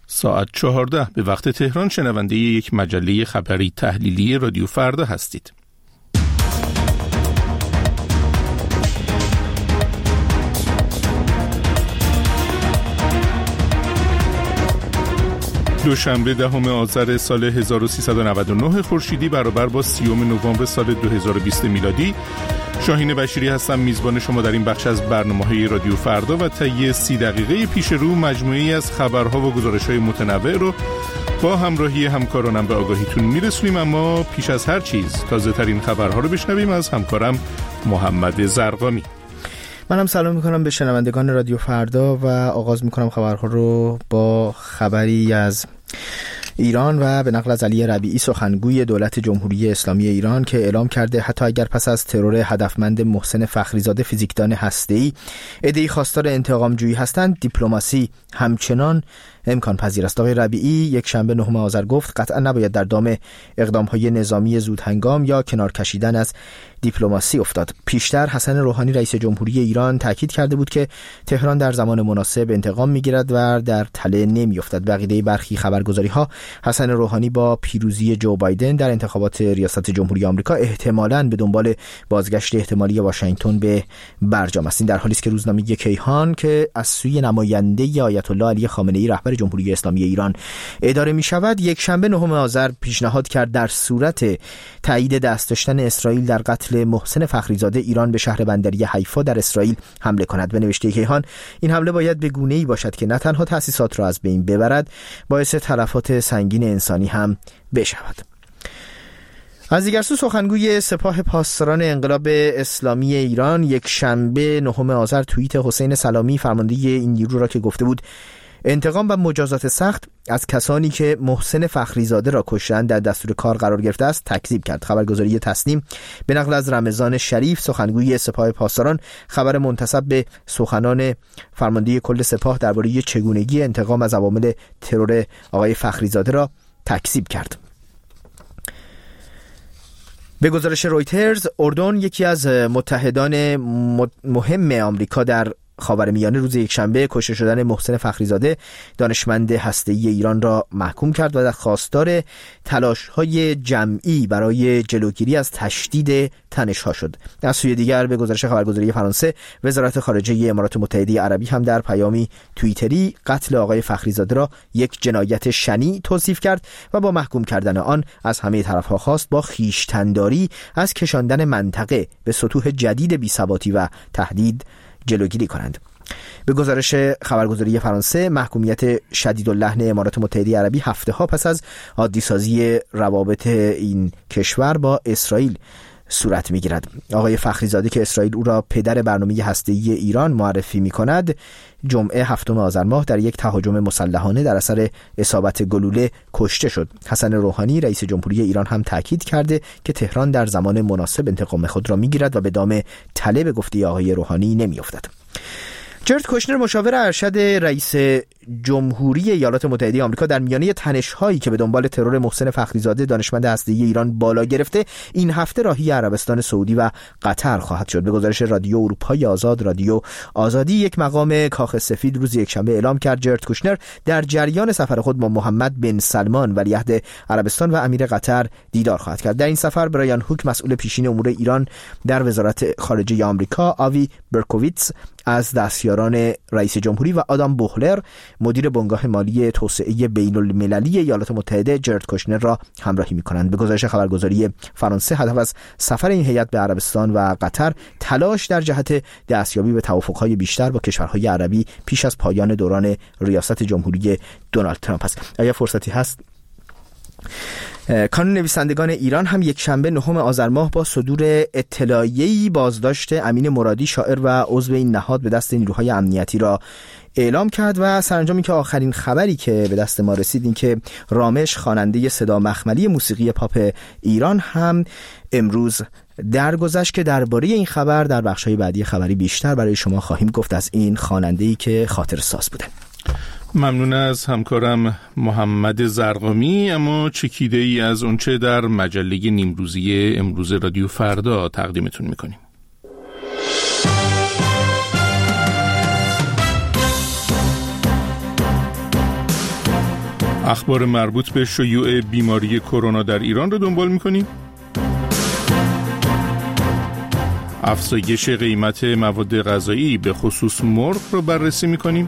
ساعت 14 به وقت تهران شنونده یک مجله خبری تحلیلی رادیو فردا هستید. دوشنبه 10 آذر سال 1399 خورشیدی برابر با 30 نوامبر سال 2020 میلادی. شاهین بشیری هستم، میزبان شما در این بخش از برنامه‌های رادیو فردا و طی 30 دقیقه پیش رو مجموعه‌ای از خبرها و گزارش‌های متنوع رو با همراهی همکارانم به آگاهیتون میرسونیم. اما پیش از هر چیز تازه‌ترین خبرها رو بشنویم از همکارم محمد زرقامی. منم سلام میکنم به شنوندگان رادیو فردا و آغاز میکنم خبرها رو با خبری از ایران و به نقل از علی ربیعی، سخنگوی دولت جمهوری اسلامی ایران، که اعلام کرده حتی اگر پس از ترور هدفمند محسن فخریزاده فیزیکدان هسته‌ای عده‌ای خواستار انتقام جویی هستند، دیپلماسی همچنان امکان پذیر است. آقای ربیعی یک شنبه 9 آذر گفت قطعا نباید در دام اقدام‌های نظامی زود هنگام یا کنار کشیدن از دیپلماسی افتاد. پیشتر حسن روحانی رئیس جمهوری ایران تاکید کرده بود که تهران در زمان مناسب انتقام می‌گیرد و در تله نمی‌افتد. به عقیده برخی خبرگزاری‌ها حسن روحانی با پیروزی جو بایدن در انتخابات ریاست جمهوری آمریکا احتمالاً به دنبال بازگشت احتمالی واشنگتن به برجام است. این در حالی است که روزنامه کیهان که از سوی نماینده آیت الله علی خامنه‌ای رهبر جمهوری اسلامی ایران اداره می شود، یک شنبه 9 آذر پیشنهاد کرد در صورت تایید دست داشتن اسرائیل در قتل محسن فخریزاده ایران به شهر بندری حیفا در اسرائیل حمله کند. به نوشته کیهان این حمله باید به گونه‌ای باشد که نه تنها تأسیسات را از بین ببرد، باعث تلفات سنگین انسانی هم بشود. از دیگر سو سخنگوی سپاه پاسداران انقلاب اسلامی ایران یک شنبه 9 آذر توییت حسین سلامی فرمانده این نیرو را که گفته بود انتقام و مجازات سخت از کسانی که محسن فخریزاده را کشتند در دستور کار قرار گرفته است تکذیب کرد. خبرگزاری تسنیم به نقل از رمضان شریف سخنگوی سپاه پاسداران خبر منتسب به سخنان فرمانده کل سپاه درباره چگونگی انتقام از عوامل ترور آقای فخریزاده را تکذیب کرد. به گزارش رویترز، اردن یکی از متحدان مهم آمریکا در خاورمیانه روز یکشنبه کشته شدن محسن فخریزاده دانشمند هسته‌ای ایران را محکوم کرد و در خواستار تلاش‌های جمعی برای جلوگیری از تشدید تنش‌ها شد. از سوی دیگر به گزارش خبرگزاری فرانسه، وزارت خارجه امارات متحده عربی هم در پیامی توییتری قتل آقای فخریزاده را یک جنایت شنیع توصیف کرد و با محکوم کردن آن از همه طرف‌ها خواست با خویشتن‌داری از کشاندن منطقه به سطوح جدید بی‌ثباتی و تهدید جلوگیری کنند. به گزارش خبرگزاری فرانسه، محکومیت شدیداللحن امارات متحده عربی هفته‌ها پس از عادی‌سازی روابط این کشور با اسرائیل صورت می‌گیرد. آقای فخریزاده که اسرائیل او را پدر برنامه هسته‌ای ایران معرفی می‌کند، جمعه 7 آذر ماه در یک تهاجم مسلحانه در اثر اصابت گلوله کشته شد. حسن روحانی رئیس جمهوری ایران هم تاکید کرده که تهران در زمان مناسب انتقام خود را می‌گیرد و به دام تله به گفته آقای روحانی نمی‌افتد. جرد کوشنر مشاور ارشد رئیس جمهوری ایالات متحده آمریکا در میانه تنش‌هایی که به دنبال ترور محسن فخریزاده دانشمند هسته‌ای ایران بالا گرفته، این هفته راهی عربستان سعودی و قطر خواهد شد. به گزارش رادیو اروپای آزاد، رادیو آزادی، یک مقام کاخ سفید روز یکشنبه اعلام کرد جرد کوشنر در جریان سفر خود با محمد بن سلمان ولیعهد عربستان و امیر قطر دیدار خواهد کرد. در این سفر برایان هوک مسئول پیشین امور ایران در وزارت خارجه آمریکا، آوی برکوویتس از دستیاران رئیس جمهوری و آدام بوخلر مدیر بنگاه مالی توسعه بین المللی ایالات متحده جرد کوشنر را همراهی می‌کنند. به گزارش خبرگزاری فرانسه، هدف از سفر این هیئت به عربستان و قطر تلاش در جهت دستیابی به توافق‌های بیشتر با کشورهای عربی پیش از پایان دوران ریاست جمهوری دونالد ترامپ است. اگر فرصتی هست، کانون نویسندگان ایران هم یک شنبه 9 آذر ماه با صدور اطلاعیه‌ای بازداشت امین مرادی، شاعر و عضو این نهاد، به دست نیروهای امنیتی را اعلام کرد و سرانجامی که آخرین خبری که به دست ما رسید این که رامش، خواننده صدا مخملی موسیقی پاپ ایران، هم امروز درگذشت که درباره این خبر در بخش‌های بعدی خبری بیشتر برای شما خواهیم گفت از این خواننده‌ای که خاطر ساز بوده. ممنون از همکارم محمد زرقامی. اما چکیده ای از اونچه در مجله نیمروزی امروز رادیو فردا تقدیمتون میکنیم. اخبار مربوط به شیوع بیماری کرونا در ایران رو دنبال می‌کنیم. افزایش قیمت مواد غذایی به خصوص مرغ رو بررسی می‌کنیم.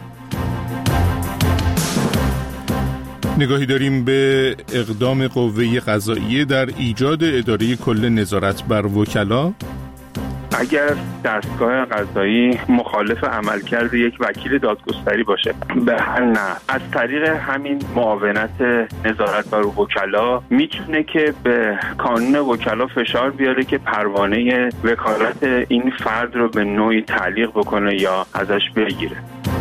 نگاهی داریم به اقدام قوه قضاییه در ایجاد اداره کل نظارت بر وکلا. اگر دستگاه قضایی مخالف عملکرد یک وکیل دادگستری باشه به هر نحو، از طریق همین معاونت نظارت بر وکلا میتونه که به کانون وکلا فشار بیاره که پروانه وکالت این فرد رو به نوعی تعلیق بکنه یا ازش بگیره.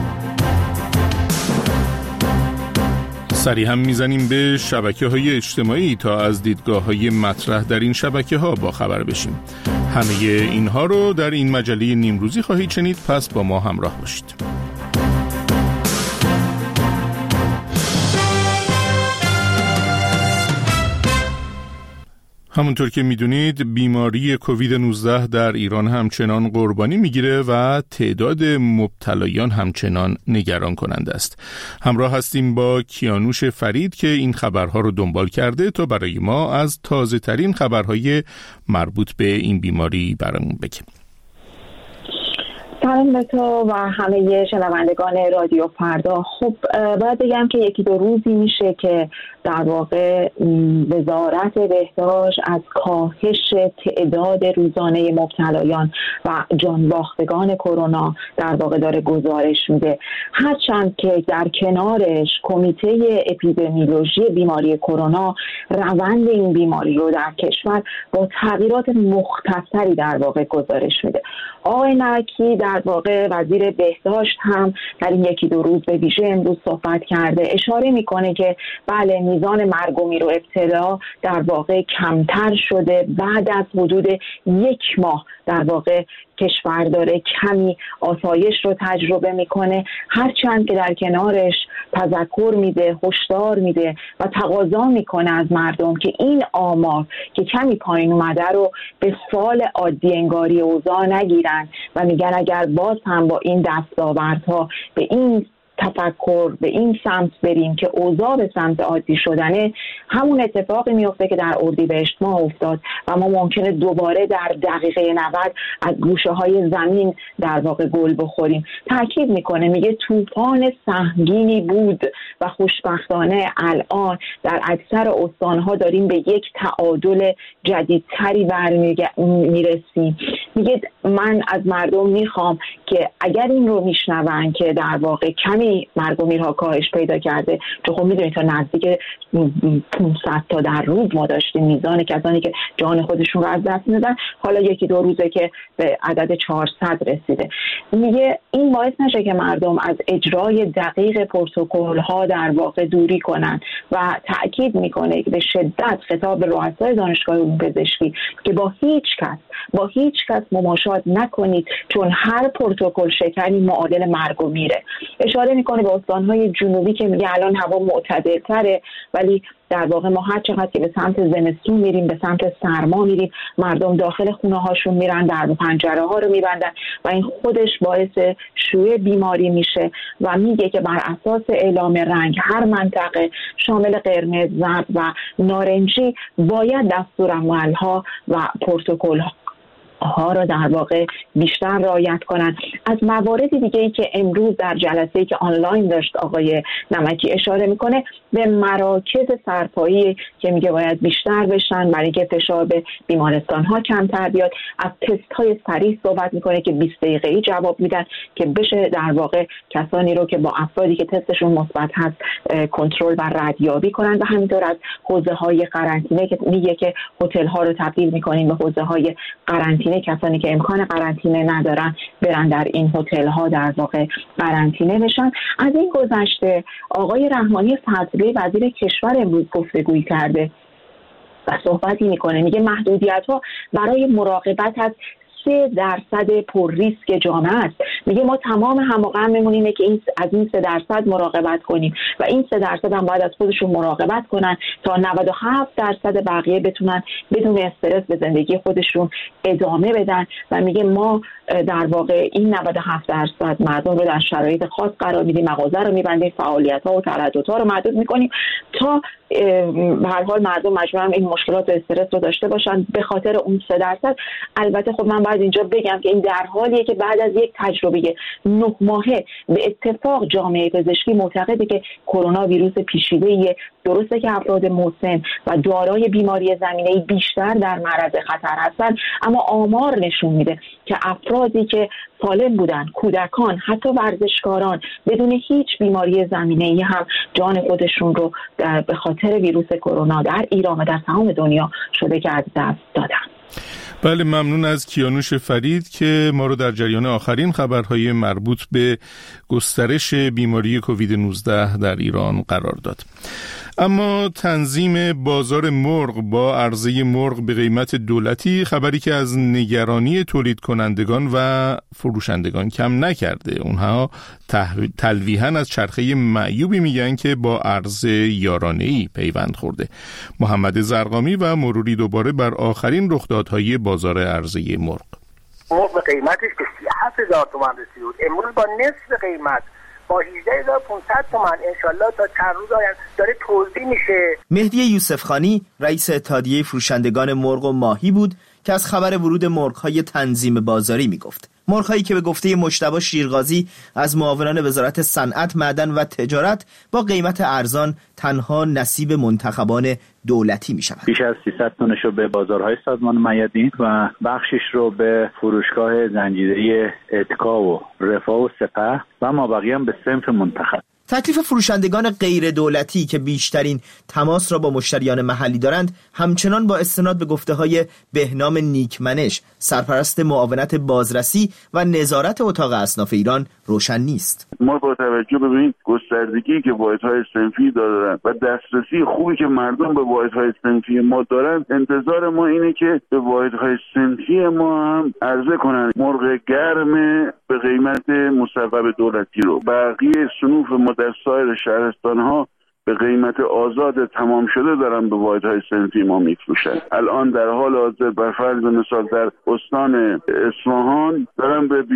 سری هم میزنیم به شبکه‌های اجتماعی تا از دیدگاه‌های مطرح در این شبکه‌ها با خبر بشیم. همه اینها رو در این مجله نیمروزی خواهید شنید، پس با ما همراه باشید. همونطور که میدونید بیماری کووید 19 در ایران همچنان قربانی میگیره و تعداد مبتلایان همچنان نگران کننده است. همراه هستیم با کیانوش فرید که این خبرها رو دنبال کرده تا برای ما از تازه ترین خبرهای مربوط به این بیماری برامون بگه. سلام به تو و همه شنوندگان رادیو فردا. خب باید بگم که یکی دو روزی میشه که در واقع وزارت بهداشت از کاهش تعداد روزانه مبتلایان و جانباختگان کرونا در واقع داره گزارش میده، هرچند که در کنارش کمیته اپیدمیولوژی بیماری کرونا روند این بیماری رو در کشور با تغییرات مختصری در واقع گزارش میده. آقای نرکی در واقع وزیر بهداشت هم در این یکی دو روز به ویژه امروز صحبت کرده، اشاره میکنه که بله میزان مرگ و میر و ابتلا در واقع کمتر شده، بعد از حدود 1 ماه در واقع کشور داره کمی آسایش رو تجربه میکنه، هرچند که در کنارش تذکر میده، هشدار میده و تقاضا میکنه از مردم که این آمار که کمی پایین اومده رو به فال عادی انگاری اوضاع نگیرن و میگن اگر باز هم با این دستاوردها به این تفکر به این سمت بریم که اوضاع به سمت عادی شدنه، همون اتفاقی میفته که در اردیبهشت ماه افتاد و ما ممکنه دوباره در دقیقه 90 از گوشه های زمین در واقع گل بخوریم. تاکید میکنه، میگه طوفان سهمگینی بود و خوشبختانه الان در اکثر استانها داریم به یک تعادل جدیدتری میرسیم. میگه من از مردم میخوام که اگر این رو میشنون که در واقع کمی مرگ و میرها کاهش پیدا کرده، چون خب میدونید تا نزدیک 500 تا در روز ما داشتیم میزان کسانی که جان خودشون رو از دست میدن، حالا یکی دو روزه که به عدد 400 رسیده. میگه این باعث نشه که مردم از اجرای دقیق پروتکل ها در واقع دوری کنن و تاکید میکنه که به شدت خطاب به رؤسای دانشگاه علوم پزشکی که با هیچ کس مماشات نکنید، چون هر پروتکل شکنی معادل مرگ و میره. اشاره میکنه به استانهای جنوبی که میگه الان هوا معتدل تره، ولی در واقع ما هر چقدر که به سمت زمستون میریم، به سمت سرما میریم، مردم داخل خونه هاشون میرن، در پنجره ها رو میبندن و این خودش باعث شیوع بیماری میشه و میگه که بر اساس اعلام رنگ هر منطقه شامل قرمز، زرد و نارنجی باید دستورالعمل ها و پروتکل ها را در واقع بیشتر رعایت کنند. از موارد دیگه ای که امروز در جلسه‌ای که آنلاین داشت آقای نمکی اشاره میکنه به مراکز سرپایی که میگه باید بیشتر بشن برای اینکه فشار به بیمارستان ها کمتر بیاد. از تست های سریع صحبت میکنه که 20 دقیقه‌ای جواب میدن که بشه در واقع کسانی رو که با افرادی که تستشون مثبت هست کنترل و ردیابی کنن و همینطور از حوزه های قرنطینه که میگه که هتل ها رو تبدیل میکنیم به حوزه های قرنطینه، کسانی که امکان قرنطینه ندارن برن در این هتل ها در واقع قرنطینه بشن. از این گذشته آقای رحمانی فضلی وزیر کشور امروز گفتگویی کرده و صحبتی میکنه، میگه محدودیت ها برای مراقبت از 3% پر ریسک جامعه است. میگه ما تمام هماغممون اینه که از این 3% مراقبت کنیم و این 3% هم باید از خودشون مراقبت کنن تا 97% بقیه بتونن بدون استرس به زندگی خودشون ادامه بدن. و میگه ما در واقع این 97% مردم رو در شرایط خاص قرار میدیم، مغازه رو میبندیم، فعالیت‌ها و ترددها رو محدود میکنیم تا به هر حال مردم مجبورن این مشکلات و استرس رو داشته باشن به خاطر اون 3%. البته خب من باید اینجا بگم که این در حالیه که بعد از یک تجربه 9 ماهه به اتفاق جامعه پزشکی معتقده که کرونا ویروس پیچیده‌ایه. درسته که افراد مسن و دارای بیماری زمینه‌ای بیشتر در معرض خطر هستن، اما آمار نشون میده که افرادی که سالم بودن، کودکان، حتی ورزشکاران بدون هیچ بیماری زمینه‌ای هم جان خودشون رو به خاطر ویروس کرونا در ایران و در تمام دنیا شده که از دست دادن. بله، ممنون از کیانوش فرید که ما رو در جریان آخرین خبرهای مربوط به گسترش بیماری کووید 19 در ایران قرار داد. اما تنظیم بازار مرغ با عرضه مرغ به قیمت دولتی خبری که از نگرانی تولید کنندگان و فروشندگان کم نکرده. اونها تلویحاً از چرخه معیوبی میگن که با عرضه یارانه‌ای پیوند خورده. محمد زرقامی و مروری دوباره بر آخرین رخدادهای بازار عرضه مرغ. مرغ به قیمتش که 37,000 تومان رسید، امروز با نصف قیمت با 18,500 تومان انشالله تا چند روز آینده داره توزیع میشه. مهدی یوسفخانی رئیس اتحادیه فروشندگان مرغ و ماهی بود که از خبر ورود مرغ‌های تنظیم بازاری میگفت. مرغ‌هایی که به گفته مجتبی شیرغازی از معاونان وزارت صنعت، معدن و تجارت با قیمت ارزان تنها نصیب منتخبان دولتی میشود. بیش از 300 تنش رو به بازارهای سازمان میادین و بخشش رو به فروشگاه زنجیره‌ای اتکا و رفاه و سپه و مابقی هم به صنف منتخب. تکلیف فروشندگان غیر دولتی که بیشترین تماس را با مشتریان محلی دارند همچنان با استناد به گفته‌های بهنام نیکمنش، سرپرست معاونت بازرسی و نظارت اتاق اصناف ایران، روشن نیست. ما با توجه به این گستردگی که واحدهای صنفی دارن و دسترسی خوبی که مردم به واحدهای صنفی ما دارن، انتظار ما اینه که به واحدهای صنفی ما هم عرضه کنن مرغ گرم به قیمت مصوب دولتی رو. بقیه صنوف ما در سایر شهرستان‌ها به قیمت آزاد تمام شده دارن به واحدهای صنفی ما میفروشن. الان در حال حاضر بر فرض مثال در استان اصفهان دارن به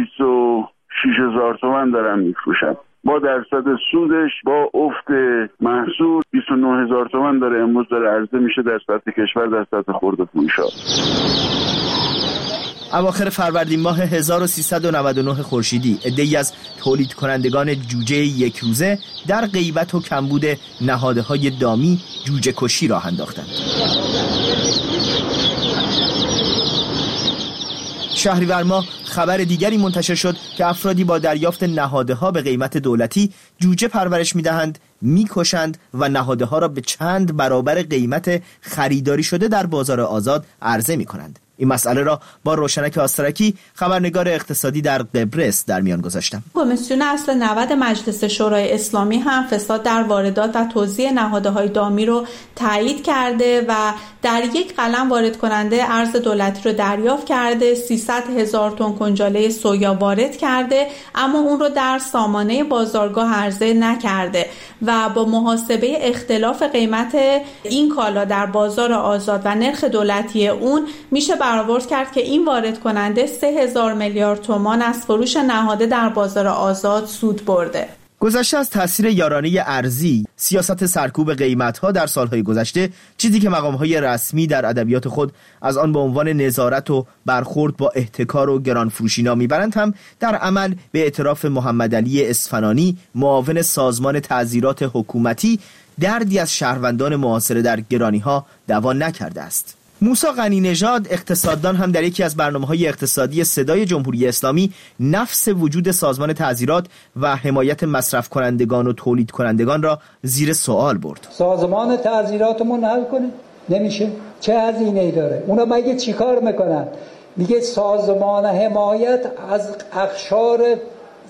26,000 تومان دارن میفروشن. با درصد سودش با افت محصول 29,000 تومان داره امروز داره عرضه میشه در سطح کشور، در سطح خرده فروشا. اواخر فروردین ماه 1399 خورشیدی عده‌ای از تولید کنندگان جوجه یک روزه در غیبت و کمبود نهادهای دامی جوجه کشی راه انداختند. شهریور ماه خبر دیگری منتشر شد که افرادی با دریافت نهادها به قیمت دولتی جوجه پرورش می‌دهند، می‌کشند و نهادها را به چند برابر قیمت خریداری شده در بازار آزاد عرضه می‌کنند. این مسئله را با روشنک آسترکی، خبرنگار اقتصادی در قبرس، در میان گذاشتم. کمیسیون اصل 90 مجلس شورای اسلامی هم فساد در واردات و توزیع نهادهای دامی رو تایید کرده و در یک قلم وارد کننده ارز دولتی رو دریافت کرده، 300,000 تن کنجاله سویا وارد کرده، اما اون رو در سامانه بازارگاه عرضه نکرده و با محاسبه اختلاف قیمت این کالا در بازار آزاد و نرخ دولتی اون میشه برآورد کرد که این وارد کننده 3,000 میلیارد تومان از فروش نهاده در بازار آزاد سود برده. گذشته از تاثیر یارانه ارزی، سیاست سرکوب قیمت‌ها در سالهای گذشته، چیزی که مقام‌های رسمی در ادبیات خود از آن به عنوان نظارت و برخورد با احتکار و گرانفروشی نام می‌برند، هم در عمل به اعتراف محمدعلی اصفهانی، معاون سازمان تعزیرات حکومتی، دردی از شهروندان معاصر در گرانی‌ها دوا نکرده است. موسی غنی نژاد، اقتصاددان، هم در یکی از برنامه‌های اقتصادی صدای جمهوری اسلامی نفس وجود سازمان تعزیرات و حمایت مصرف کنندگان و تولید کنندگان را زیر سوال برد. سازمان تعزیراتمون حل کنه نمیشه. چه هزینه‌ای داره؟ اونا مگه چیکار میکنن؟ میگه سازمان حمایت از اقشار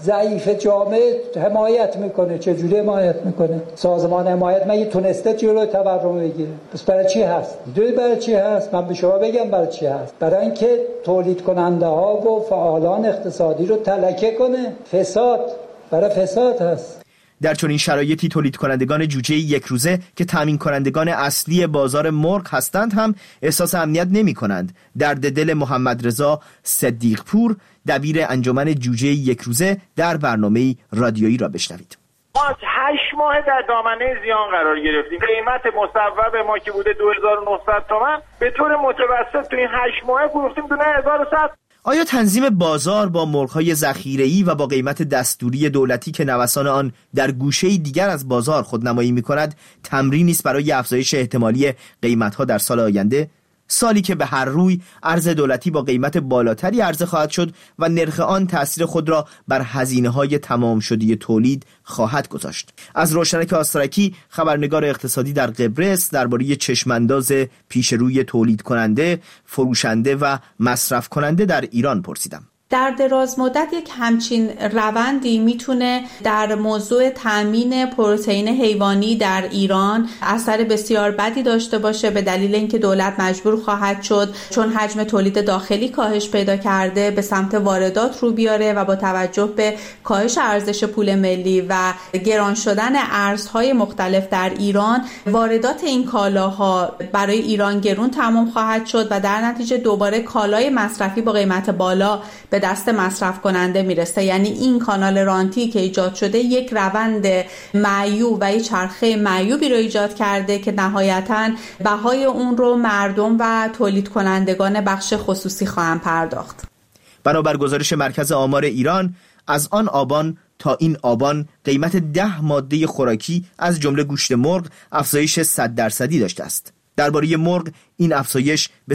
ضعیف جامعه حمایت میکنه. چجوری حمایت میکنه؟ سازمان حمایت مگه تونسته جلوی تورم بگیره؟ پس برای چی هست؟ میدونید برای چی هست؟ من به شما بگم برای چی هست. برای اینکه تولید کننده ها و فعالان اقتصادی رو تلکه کنه. فساد، برای فساد هست. در چنین شرایطی تولید کنندگان جوجه یک روزه که تامین کنندگان اصلی بازار مرغ هستند هم احساس امنیت نمی کنند. درد دل محمد رضا صدیق پور دبیر انجمن جوجه یک روزه در برنامه رادیویی را بشنوید. ما 8 ماه در دامنه زیان قرار گرفتیم. قیمت مصوب ما که بوده 2900 تومان به طور متوسط تو این 8 ماه فروختیم دونه 1100. آیا تنظیم بازار با مرغ‌های ذخیره‌ای و با قیمت دستوری دولتی که نوسان آن در گوشه‌ای دیگر از بازار خودنمایی می‌کند تمرینی است برای افزایش احتمالی قیمت‌ها در سال آینده؟ سالی که به هر روی ارز دولتی با قیمت بالاتری عرضه خواهد شد و نرخ آن تأثیر خود را بر هزینه‌های تمام شده تولید خواهد گذاشت. از روشنک آسترکی خبرنگار اقتصادی در قبرس درباره چشمانداز پیش روی تولید کننده، فروشنده و مصرف کننده در ایران پرسیدم. در دراز مدت یک همچین روندی میتونه در موضوع تامین پروتئین حیوانی در ایران اثر بسیار بدی داشته باشه، به دلیل اینکه دولت مجبور خواهد شد چون حجم تولید داخلی کاهش پیدا کرده به سمت واردات رو بیاره و با توجه به کاهش ارزش پول ملی و گران شدن ارزهای مختلف در ایران واردات این کالاها برای ایران گرون تمام خواهد شد و در نتیجه دوباره کالای مصرفی با قیمت بالا به دست مصرف کننده میرسه. یعنی این کانال رانتی که ایجاد شده یک روند معیوب و یک چرخه معیوبی رو ایجاد کرده که نهایتاً بهای اون رو مردم و تولید کنندگان بخش خصوصی خواهند پرداخت. بنابر گزارش مرکز آمار ایران از آن آبان تا این آبان قیمت 10 ماده خوراکی از جمله گوشت مرغ افزایش 100% داشته است. درباره مرغ این افزایش به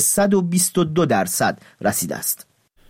122% رسیده است.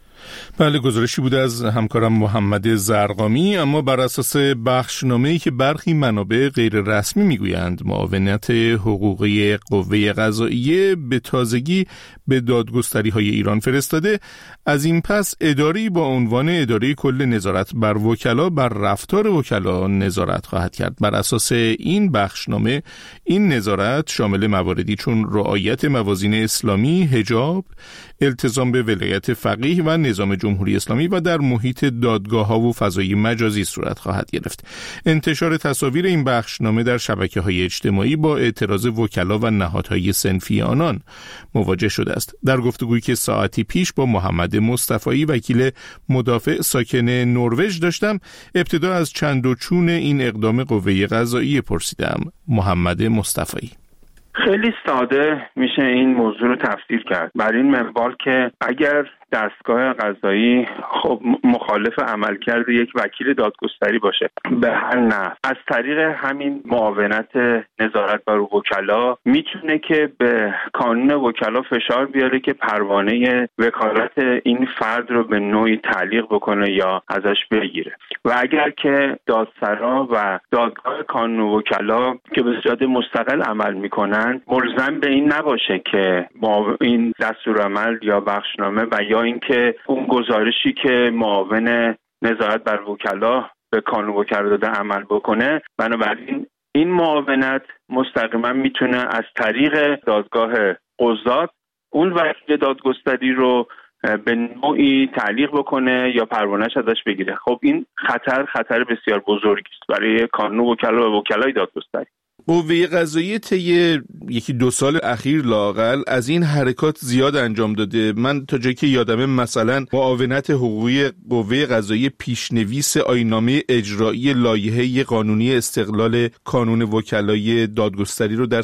بله، گزارشی بوده از همکارم محمد زرقامی. اما بر اساس بخشنامه‌ای که برخی منابع غیر رسمی میگویند معاونت حقوقی قوه قضاییه به تازگی به دادگستری‌های ایران فرستاده، از این پس اداره‌ای با عنوان اداره کل نظارت بر وکلا بر رفتار وکلا نظارت خواهد کرد. بر اساس این بخشنامه این نظارت شامل مواردی چون رعایت موازین اسلامی، حجاب، التزام به ولایت فقیه و نظام جمهوری اسلامی و در محیط دادگاه‌ها و فضای مجازی صورت خواهد گرفت. انتشار تصاویر این بخشنامه در شبکه‌های اجتماعی با اعتراض وکلا و نهادهای صنفی آنان مواجه شده است. در گفتگویی که ساعتی پیش با محمد مصطفی وکیل مدافع ساکن نروژ داشتم، ابتدا از چند و چون این اقدام قوه قضاییه پرسیدم. محمد مصطفی: خیلی ساده میشه این موضوع رو تفسیر کرد بر این منوال که اگر دستگاه قضایی خب مخالف عملکرد یک وکیل دادگستری باشه به هر نحو، از طریق همین معاونت نظارت بر وکلا میتونه که به کانون وکلا فشار بیاره که پروانه وکالت این فرد رو به نوعی تعلیق بکنه یا ازش بگیره. و اگر که دادسرا و دادگاه کانون وکلا که به صورت مستقل عمل میکنن ملزم به این نباشه که این دستورالعمل یا بخشنامه و یا اینکه اون گزارشی که معاون نظارت بر وکلا به کانون وکلا داده عمل بکنه، بنابراین این معاونت مستقیما میتونه از طریق دادگاه قضات اون وکیل دادگستری رو به نوعی تعلیق بکنه یا پروانه‌اش ازش بگیره. خب این خطر بسیار بزرگی است برای کانون وکلا و وکلای دادگستری. قوه قضاییه طی 1-2 سال اخیر لااقل از این حرکات زیاد انجام داده. من تا جایی که یادمه مثلا معاونت حقوقی قوه قضاییه پیشنویس آیین‌نامه اجرایی لایحه قانونی استقلال کانون وکلای دادگستری رو در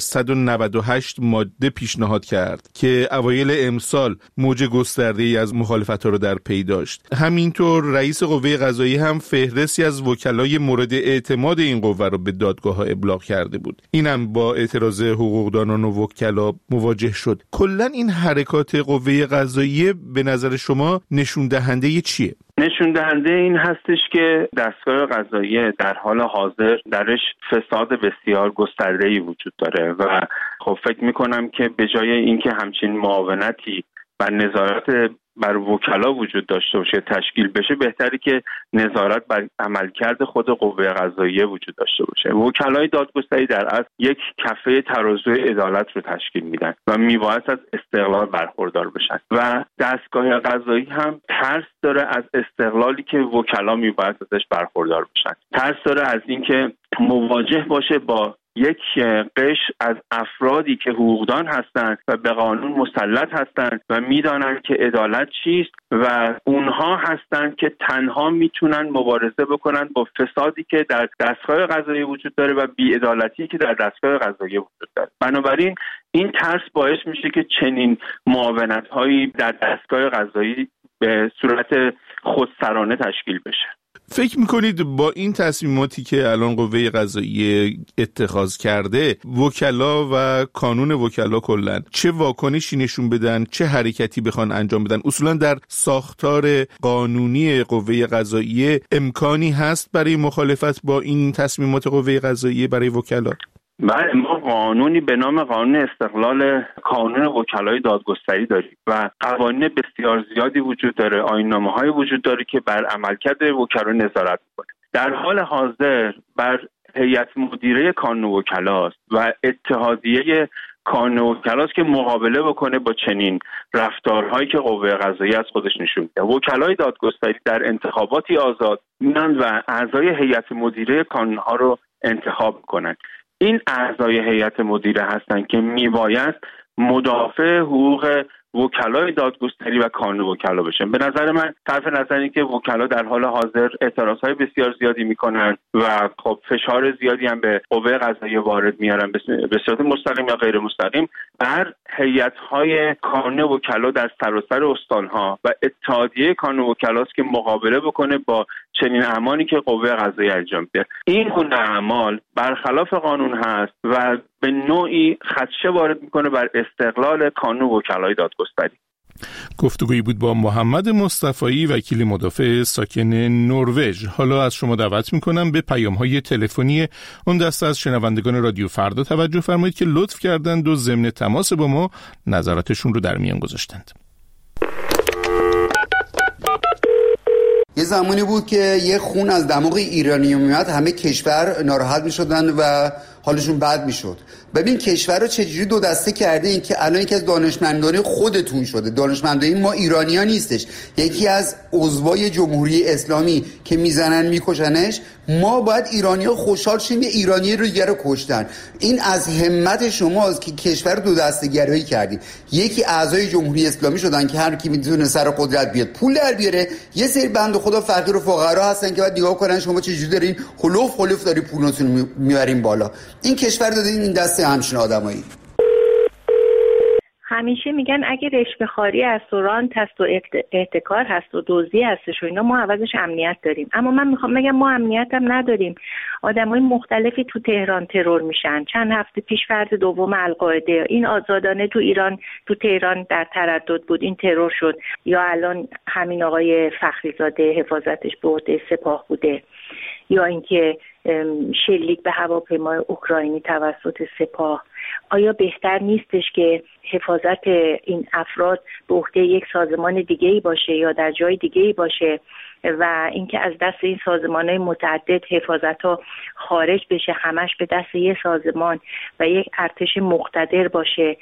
198 ماده پیشنهاد کرد که اوایل امسال موج گسترده‌ای از مخالفت‌ها رو در پی داشت. همینطور رئیس قوه قضاییه هم فهرستی از وکلای مورد اعتماد این قوه رو به دادگاه‌ها ابلاغ کرده بود. اینم با اعتراض حقوقدانان و وکلا مواجه شد. کلا این حرکات قوه قضاییه به نظر شما نشون دهنده چیه؟ نشون دهنده این هستش که دستگاه قضاییه در حال حاضر درش فساد بسیار گسترده‌ای وجود داره و خب فکر میکنم که به جای اینکه همچین معاونتی و نظارت بر وکلا وجود داشته باشه، تشکیل بشه، بهتره که نظارت بر عملکرد خود قوه قضاییه وجود داشته باشه. وکلای دادگستری در اصل یک کفه ترازوی عدالت رو تشکیل میدن و میباید از استقلال برخوردار بشن و دستگاه قضایی هم ترس داره از استقلالی که وکلا میباید ازش برخوردار بشن. ترس داره از اینکه مواجه باشه با یک قشر از افرادی که حقوقدان هستند و به قانون مسلط هستند و میدانند که عدالت چیست و اونها هستند که تنها میتونن مبارزه بکنن با فسادی که در دستگاه قضایی وجود داره و بی‌عدالتی که در دستگاه قضایی وجود داره. بنابراین این ترس باعث میشه که چنین معاونت‌هایی در دستگاه قضایی به صورت خودسرانه تشکیل بشه. فکر میکنید با این تصمیماتی که الان قوه قضاییه اتخاذ کرده، وکلا و کانون وکلا کلا چه واکنشی نشون بدن، چه حرکتی بخوان انجام بدن؟ اصولا در ساختار قانونی قوه قضاییه امکانی هست برای مخالفت با این تصمیمات قوه قضاییه برای وکلا؟ بله، ما قانونی به نام قانون استقلال کانون وکلای دادگستری داریم و قوانین بسیار زیادی وجود داره، آیین‌نامه‌های وجود داره که بر عملکرد وکلا نظارت می‌کنه. در حال حاضر بر هیئت مدیره کانون وکلاست و اتحادیه کانون وکلاست که مقابله بکنه با چنین رفتارهایی که قوه قضاییه از خودش نشون میده. وکلای دادگستری در انتخاباتی آزاد میان و اعضای هیئت مدیره کانون‌ها رو انتخاب می‌کنن. این اعضای هیئت مدیره هستند که میباید مدافع حقوق وکلای دادگستری و کانون وکلا بشن. به نظر من صرف نظر این که وکلا در حال حاضر اعتراضهای بسیار زیادی میکنن و خب فشار زیادی هم به قوه قضاییه وارد میارن به صورت مستقیم یا غیر مستقیم بر هیئت‌های کانون وکلا در سراسر استانها و اتحادیه کانون وکلاست که مقابله بکنه با چنین اعمالی که قوه قضاییه انجام میده. این گونه اعمال برخلاف قانون هست و به نوعی خدشه وارد میکنه بر استقلال کانون وکلای دادگستری. گفتگویی بود با محمد مصطفی، وکیل مدافع ساکن نروژ. حالا از شما دعوت میکنم به پیام‌های تلفنی اون دسته از شنوندگان رادیو فردا توجه فرمایید که لطف کردند و ضمن تماس با ما نظراتشون رو در میان گذاشتند. یه زمانی بود که یه خون از دماغ ایرانی میاد، همه کشور ناراحت میشدن و حالشون بد میشد. ببین کشور رو چجوری دو دسته کرده این که الان یکی از دانشمندان خودتون شده. دانشمندان ما ایرانی‌ها نیستش، یکی از عضوای جمهوری اسلامی که میزنن میکشنش. ما باید ایرانی‌ها خوشحال شیم یه ایرانی رو دیگه رو کشتن. این از همت شماست که کشور رو دو دسته گرایی کردی. یکی اعضای جمهوری اسلامی شدن که هر کی میتونه سر قدرت بیاد پول در بیاره، یه سری بنده خدا فقیر و فقرا هستن که بعد نگاه کنن شما چجوری دارین خلوف داری پولاتون میارین بالا. این کشور دادین این دسته همچین آدمایی. همیشه میگن اگه رشوه‌خواری است و رانت هست و احتکار هست و دزدی هستش و اینا، ما عوضش امنیت داریم. اما من میخوام بگم ما امنیت هم نداریم. آدمای مختلفی تو تهران ترور میشن. چند هفته پیش فرد دوم القاعده این آزادانه تو ایران تو تهران در تردد بود، این ترور شد. یا الان همین آقای فخریزاده حفاظتش به عهده سپاه بوده، یا اینکه شلیک به هواپیمای اوکراینی توسط سپاه. آیا بهتر نیستش که حفاظت این افراد به عهده یک سازمان دیگه‌ای باشه یا در جای دیگه‌ای باشه و اینکه از دست این سازمان‌های متعدد حفاظت‌ها خارج بشه، همش به دست یک سازمان و یک ارتش مقتدر باشه؟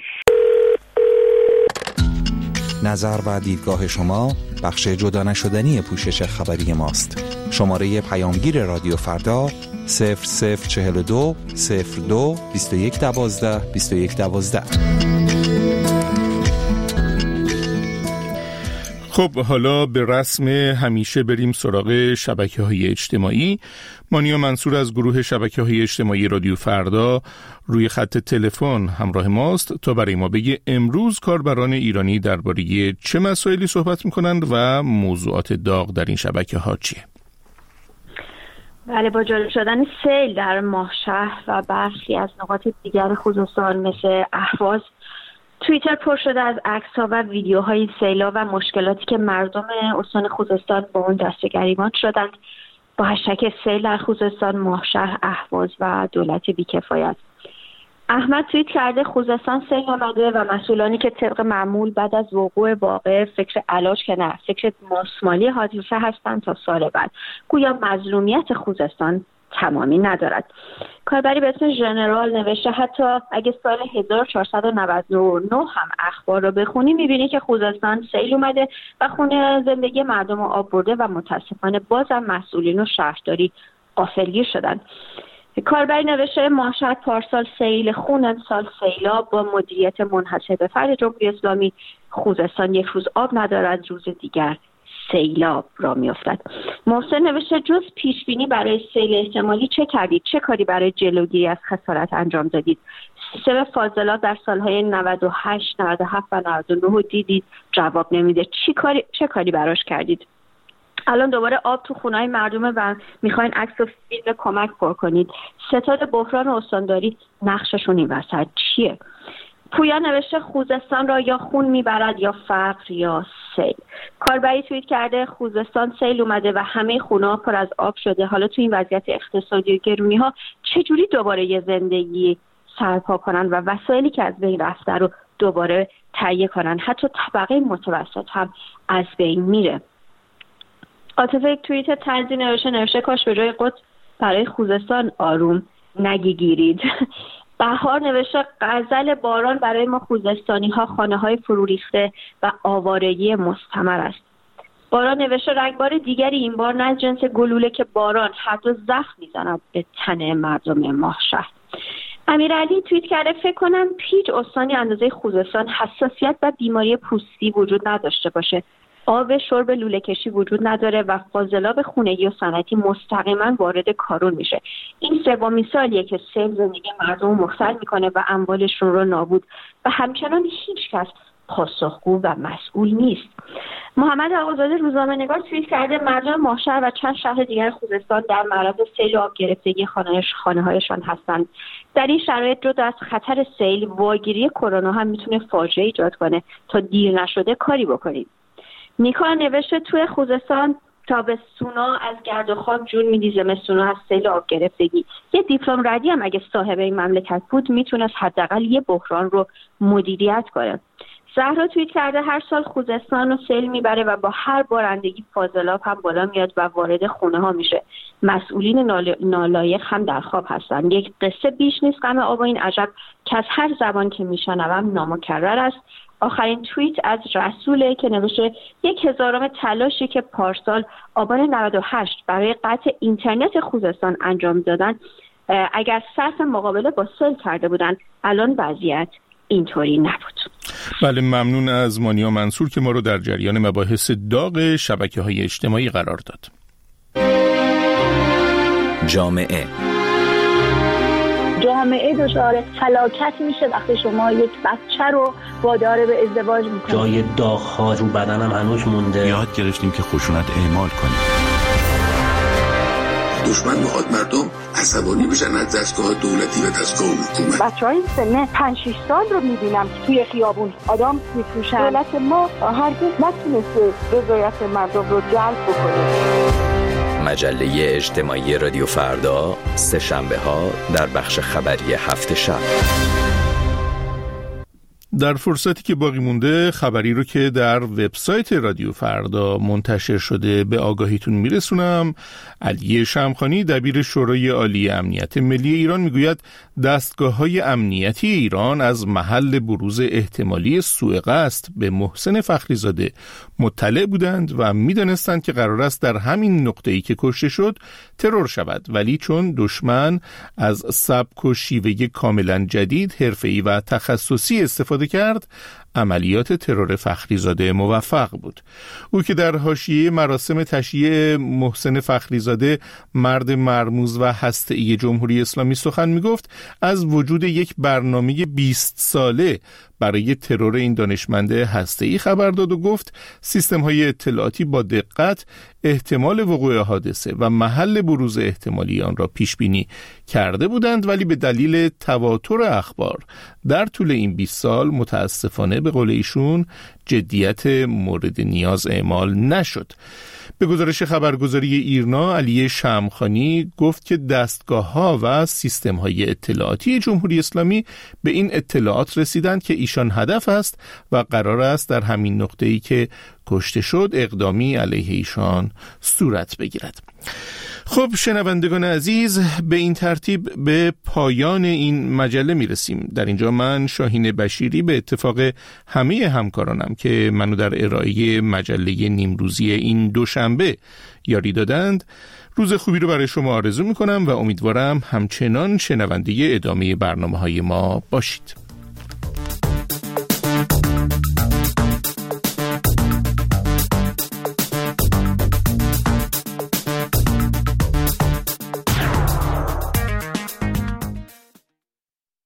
نظر و دیدگاه شما بخش جدا نشدنی پوشش خبری ماست. شماره پیامگیر رادیو فردا 0042 02 2112 2112. خب حالا به رسم همیشه بریم سراغ شبکه‌های اجتماعی. مانیا منصور از گروه شبکه‌های اجتماعی رادیو فردا روی خط تلفن همراه ماست تا برای ما بگه امروز کاربران ایرانی درباره چه مسائلی صحبت می‌کنند و موضوعات داغ در این شبکه‌ها چیه؟ بله، با جالب شدن سیل در ماهشهر و برخی از نقاط دیگر خوزستان مثل اهواز، توییتر پر شده از عکس‌ها و ویدیوهای سیل‌ها و مشکلاتی که مردم استان خوزستان با اون دست گریبان شدند با هشتگ سیل در خوزستان، ماهشهر، اهواز و دولت بی‌کفایت. احمد توییت کرده خوزستان سیل آمده و مسئولانی که طبق معمول بعد از وقوع واقعه فکر علاج که نه فکر ماسمالی حادثه هستند تا سال بعد. گویا مظلومیت خوزستان تمامی ندارد. کاربری به اسم ژنرال نوشته حتی اگه سال 1499 هم اخبار رو بخونی میبینی که خوزستان سیل اومده و خونه زندگی مردم رو آب برده و متاسفانه بازم مسئولین و شهرداری غافلگیر شدن. کاربری نوشته ماشهد پارسال سیل خون، امسال سیلاب. با مدیریت منحصر به فرد جمهوری اسلامی خوزستان یک روز آب ندارد، روز دیگر سیلاب را میافتد. محسن نوشته جز پیش بینی برای سیل احتمالی چه کردید؟ چه کاری برای جلوگیری از خسارت انجام دادید؟ سیستم فاضلاب در سالهای 98 97 و 99 دیدید جواب نمیده. چه کاری براش کردید؟ الان دوباره آب تو خونه‌های مردمه و میخواین عکس و فیلم کمک پر کنید. ستاد بحران و استانداری نقششون این وسط چیه؟ پویا نوشته خوزستان را یا خون میبرد یا فقر یا سیل. کاربری توییت کرده خوزستان سیل اومده و همه خونه‌ها پر از آب شده. حالا تو این وضعیت اقتصادی و گرونی‌ها چجوری دوباره یه زندگی سرپا کنن و وسایلی که از بین رفته رو دوباره تهیه کنن؟ حتی طبقه متوسط هم از بین میره. عاطفه یک توییت طنزی نوشته کاش به جای قطب برای خوزستان آروم نگیرید. بهار نوشته غزل باران برای ما خوزستانی ها خانه های فرو ریخته و آوارگی مستمر است. باران نوشته رنگبار دیگری این بار نه جنس گلوله که باران هر دو زخم میزند به تن مردم ماهشهر. امیرعلی توییت کرده فکر کنم هیچ استانی اندازه خوزستان حساسیت و بیماری پوستی وجود نداشته باشه. آب شرب لوله کشی وجود نداره و فاضلاب خونگی و صنعتی مستقیما وارد کارون میشه. این سومین سالیه که سیل زندگی مردم رو مختل میکنه و اموالشون رو نابود و همچنان هیچ کس پاسخگو و مسئول نیست. محمد آقازاده روزنامه‌نگار توییت کرده مردم ماهشهر و چند شهر دیگر خوزستان در معرض سیل و آب گرفتگی خانه‌هایشان هستند. در این شرایط جدا از خطر سیل، واگیری کرونا هم میتونه فاجعه ایجاد کنه. تا دیر نشده کاری بکنید. نیکا نوشته توی خوزستان تابستونا از گرد و خاک جون میدی، زمستونا از سیل آب گرفتگی. یه دیپلم ردی هم اگه صاحب این مملکت بود میتونست حداقل یه بحران رو مدیریت کنه. زهرا توییت کرده هر سال خوزستان رو سیل میبره و با هر بارندگی فاضلاب هم بالا میاد و وارد خونه ها میشه. مسئولین نالایق هم در خواب هستن. یک قصه بیش نیست غم آب این عجب که از هر زبان که میشنوم نامکرر است. آخرین توییت از رسوله که نوشته 1000 تلاشی که پارسال آبان 98 برای قطع اینترنت خوزستان انجام دادن اگر صرف مقابله با سیل کرده بودن الان وضعیت اینطوری نبود. بله، ممنون از مانیا منصور که ما رو در جریان مباحث داغ شبکه‌های اجتماعی قرار داد. جامعه دچار فلاکت میشه وقتی شما یک بچه رو وادار به ازدواج میکنید. جای داغ‌ها رو بدنم هنوز مونده. یاد گرفتیم که خشونت اعمال کنیم. دشمن میخواد مردم عصبانی بشن از دستگاه دولتی و دستگاه حکومت. بچه‌های سن 5-6 سال رو میبینم که توی خیابون آدم میفروشن. دولت ما هرگز نتونسته رضایت مردم رو جلب بکنه. مجله اجتماعی رادیو فردا، سه شنبه ها در بخش خبری هفت شب. در فرصتی که باقی مونده خبری رو که در وبسایت رادیو فردا منتشر شده به آگاهیتون میرسونم. علی شمخانی دبیر شورای عالی امنیت ملی ایران میگوید دستگاه‌های امنیتی ایران از محل بروز احتمالی سوء قصد به محسن فخریزاده مطلع بودند و میدانستند که قرار است در همین نقطه‌ای که کشته شد ترور شود، ولی چون دشمن از سبک و شیوه کاملا جدید، حرفه‌ای و تخصصی استفاده کرد، عملیات ترور فخریزاده موفق بود. او که در حاشیه مراسم تشییع محسن فخریزاده مرد مرموز و هسته‌ای جمهوری اسلامی سخن میگفت، از وجود یک برنامه 20 ساله برای ترور این دانشمند هسته‌ای خبر داد و گفت سیستم‌های اطلاعاتی با دقت احتمال وقوع حادثه و محل بروز احتمالی آن را پیش بینی کرده بودند، ولی به دلیل تواتر اخبار در طول این 20 سال متاسفانه به قول ایشون جدیت مورد نیاز اعمال نشد. به گزارش خبرگزاری ایرنا، علی شمخانی گفت که دستگاه‌ها و سیستم‌های اطلاعاتی جمهوری اسلامی به این اطلاعات رسیدند که ایشان هدف است و قرار است در همین نقطه‌ای که کشته شد اقدامی علیه ایشان صورت بگیرد. خب شنوندگان عزیز، به این ترتیب به پایان این مجله میرسیم. در اینجا من شاهین بشیری به اتفاق همه همکارانم که منو در ارائه مجله نیمروزی این دوشنبه یاری دادند روز خوبی رو برای شما آرزو میکنم و امیدوارم همچنان شنونده ادامه برنامه‌های ما باشید.